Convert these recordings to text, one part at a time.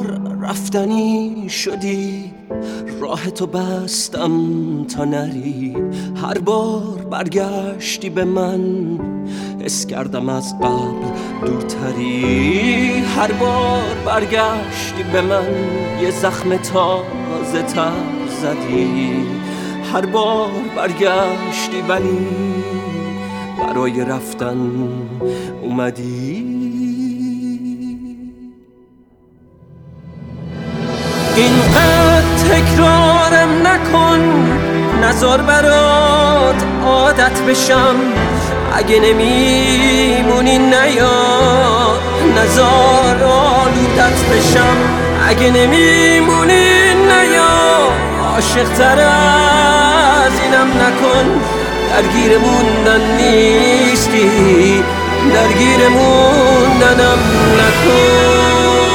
بار رفتنی شدی، راه تو بستم تا نری. هر بار برگشتی به من، حس کردم از قبل دورتری. هر بار برگشتی به من، یه زخم تازه تر زدی. هر بار برگشتی ولی برای رفتن اومدی. اینقدر تکرارم نکن، نذار برات عادت بشم. اگه نمیمونی نیا، نذار آلودت بشم. اگه نمیمونی نیا، عاشق تر از اینم نکن. درگیر موندن نیستی، درگیر موندنم نکن.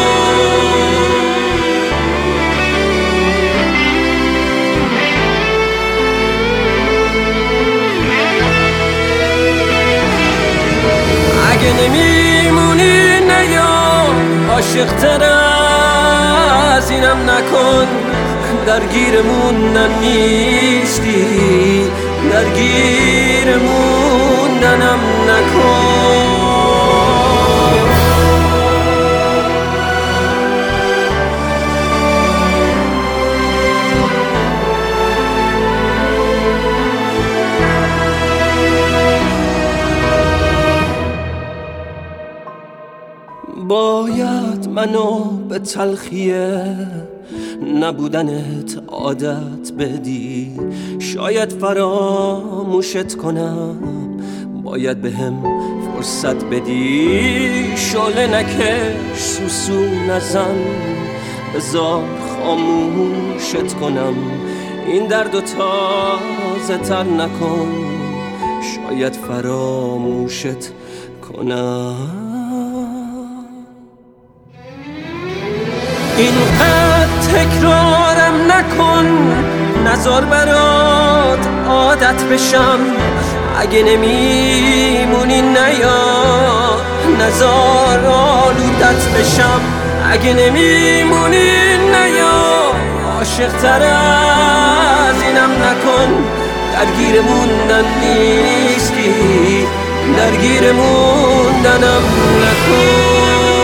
اگه نمیمونی نیا، عاشق تر از اینم نکن. درگیر موندن نیستی، درگیر موندنم نکن. باید منو به تلخیه نبودنت عادت بدی. شاید فراموشت کنم، باید بهم فرصت بدی. شعله نکش، سوسو نزن، بذار خاموشت کنم. این دردو تازه تر نکن، شاید فراموشت کنم. اینقدر تکرارم نکن، نذار برات عادت بشم. اگه نمیمونی نیا، نذار آلودت بشم. اگه نمیمونی نیا، عاشق تر از اینم نکن. درگیر موندن نیستی، درگیر موندنم نکن.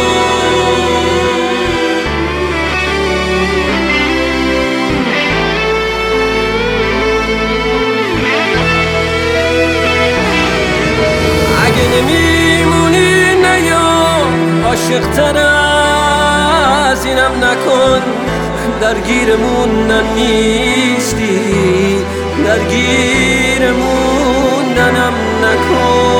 نمیمونی نیا، عاشق تر از اینم نکن. درگیر موندن نیستی، درگیر موندنم نکن.